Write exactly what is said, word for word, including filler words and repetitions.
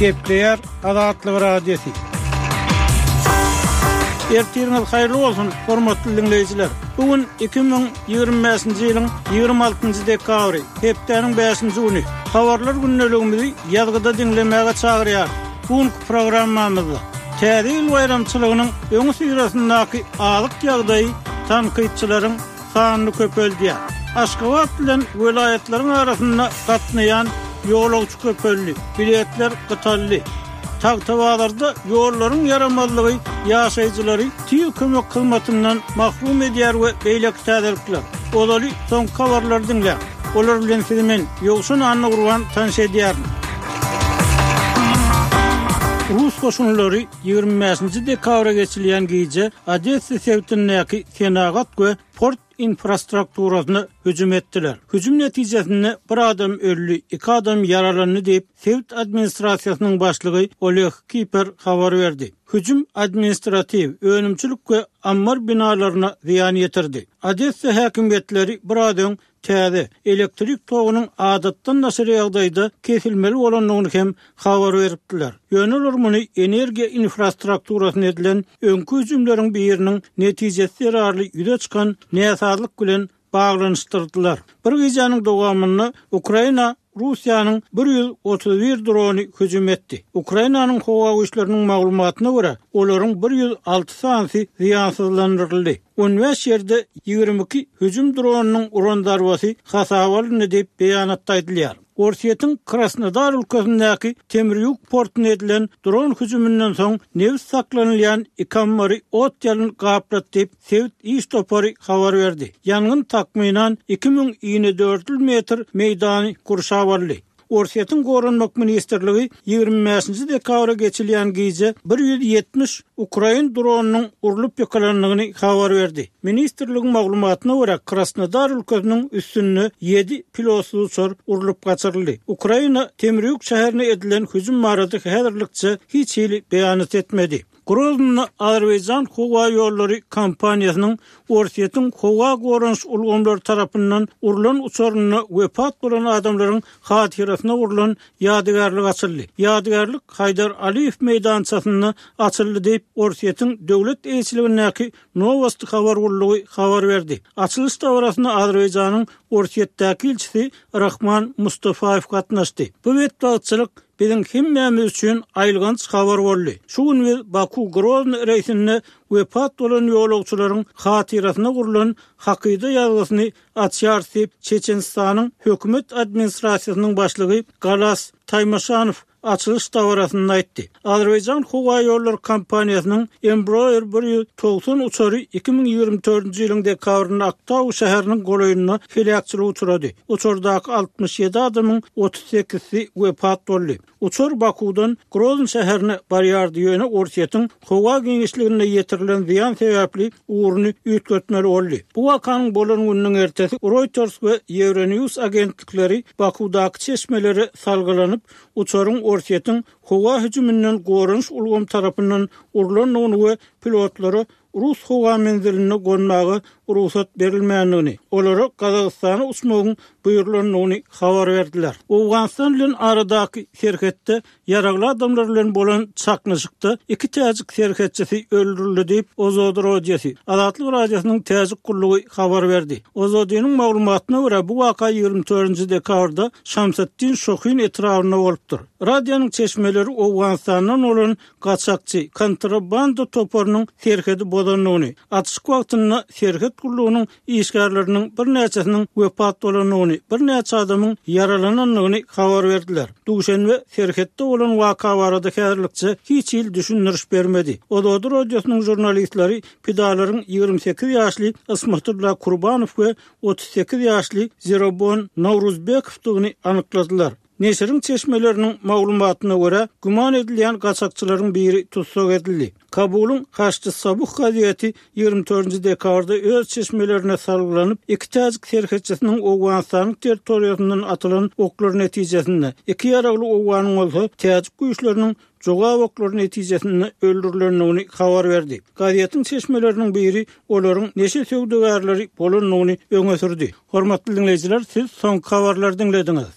Kepler Adatlı Radyosu. Ertiriniz hayırlı olsun, hormatly dinleyijiler. Bugün iki bin ýygrimi beşinji ýylyň ýygrimi altynjy dekabry, hepdeniň beşinji güni. Habarlar günneligimizi ýazgyda dinlemäge çagyrýar. Bugünkü programmamyzda täze ýyl bayramçylygynyň öňü sürasyndaky alyk ýagdaýy tankytçylaryň sanyny köpeldiýär. Aşgabat bilen welaýatlariň arasynda gatnaýan ýolagçy köpeldi, biletler gytaldy. Tagtawalarda ýollaryň yaramazlygy ýaşaýjylary tüýü kömek kylmatyndan mahrum edýär we beýleki täzelikler. Olary soň kabarlar dinle. Olar bilen filmen ýogşun anny urwan tanşedýär. Rus koşunlary ýygrimi beşinji dekabra geçilýän gece Odessa sewtindäki Senagat we port infrastrukturasyna hüjüm etdiler. Hüjüm netijesinde bir adam öldü, iki adam yaralandy diýip Sewt administrasiýasynyň başlygy Oleg Kiper habar berdi. Hüjüm administrativ, önümçilik we ammar binalaryna ziýan ýetirdi. Odessa häkimetleri bir adam täze elektrik togunyň adatdan naşary ýagdaýda kesilmeli bolanyny hem habar beripdiler. Ýöneler muny energiýa infrastrukturasyna edilen öňkü hüjümleriň biriniň netijesi ýararly ýüze çykan näsazlyk bilen baglanyşdyrdylar. Bir gecäniň dowamyny Ukraina Rusiýanyň bir ýüz otuz bir drony hüjüm etdi. Ukrainanyň howa güýçleriniň maglumatyna görä, olaryň bir ýüz alty sansy ziýansızlandyryldy. on beş ýerde ýygrimi iki hüjüm dronunyň urandarwasy hasabalyny diýip beýanatda aýdylýar. Orsiýetiň Krasnodar ülkesindäki temir ýük portuna edilen dron hüjümünden soň nefs saklanylýan ikammary ot ýalyny gaplat diýip Sewt Istopary habar berdi. Ýangyn takmynan iki bin ýygrimi dört metr meýdany kurşap aldy. Orsiýetiň Gorunmak ministrligi ýygrimi beşinji dekabra geçilýän gece bir ýüz ýetmiş Ukrain dronunyň urulyp ýakalandygyny habar berdi. Ministrligiň maglumatyna görä Krasnodar ülkesiniň üstünde ýedi pilotly uçur urulyp gaçyryldy. Ukraina Temryük şäherine edilen hüjüm barada häzirlikçe hiç hili beýanat etmedi. Grozny Azerbaýjan howa ýollary kompaniýasynyň Orsiýetiň howa gorunç ulgamlary tarapyndan urulan uçuryny wepat bolan adamlaryň hatirasyna urulan ýadygarlyk açyldy. Ýadygarlyk Haydar Aliýew meýdançasyna açyldy diýip Orsiýetiň döwlet elçiligindäki Novosti habar gurulugy habar berdi. Açylyş dowrasyna Azerbaýjanyň Orsiýetdäki elçisi Rahman Mustafaew gatnaşdy. Bu wetbatçylyk bizim hemmemiz üçin aýlgans habar boldy. Şu gün biz Baku Grozny reýsinde wepat bolan ýolagçylaryň hatirasyna gurulan hakyda ýazgysyny açýar diýip Çeçenistanyň hökümet administrasiýasynyň başlygy Galas Taýmaşanow açylyş dowrasyny aýtdy. Azerbaýjan howa ýolları kompaniýasynyň Embraer bir ýüz doksan uçary iki bin ýygrimi dördünji ýylyň dekabrynda Aktaw şäheriniň golaýyna felakçylyk uçurady. Uçurdaky altmış ýedi adamyň otuz sekizsi wepat boldy. Uçur Bakudan Grozny şäherine barýardy ýöne Orsiýetiň howa geňişligine ýetirilen ziýan sebäpli uğruny ýetgetmeli boldy. Bu wakanyň bolan günüň ertesi Reuters we Euronews agentlikleri Bakudaky çeşmeleri salgylanyp uçuryň Orsiýetiň howa hüjümünden gorunç ulgam tarapyndan urulanyny we pilotlary Rus howa menziline gonmagy ruhsat berilmänligini, olara Kazakstana uçmagyň buýrulanyny habar berdiler. Awganistan bilen aradaky serhetde yaragly adamlar bilen bolan çaknyşykda iki täzik serhetçisi öldürildi diýip Ozod Radiosu, Adatlyk Radiosynyň täzik gurulugy habar berdi. Ozodynyň maglumatyna görä bu waka ýygrimi dördünji dekabrda Şamsaddin Şohyn etrawyna bolupdyr. Radionyň çeşmeleri Awganistandan olan gaçakçy kontrabanda toparynyň serhedi bolanyny, atışyk wagtynda serhet gurulugynyň işgärleriniň bir näçesiniň wepat bolanyny, bir näçe adamyň yaralananyny habar berdiler. Duşenbe serhetde bolan waka barada häzirlikçe hiç ýyl düşündiriş bermedi. Ozod Radiosynyň jurnalistleri pidalaryň ýygrimi sekiz ýaşly Ismatullah Kurbanow we otuz sekiz ýaşly Zerobon Nowruzbekowyny anykladylar. Neşriň çeşmeleriniň maglumatyna görä, guman edilýän gaçakçylaryň biri tutsak edildi. Kabulun Haçlı Sabuh gaziýeti ýygrimi dördünji dekabrda öz çeşmelerine salgylanyp, iki täzik serhetçisiniň Awganistanyň territoriýasyndan atylan oklar netijesinde iki ýaragly owganyň bolsa, täzik güýçleriniň jogap oklary netijesinde öldürilendigini habar berdi. Gaziýetiň çeşmeleriniň biri olaryň neşe söwdegärleri bolanyny öňe sürdi. Hormatly dinleýijiler, siz soňky habarlary dinlediňiz.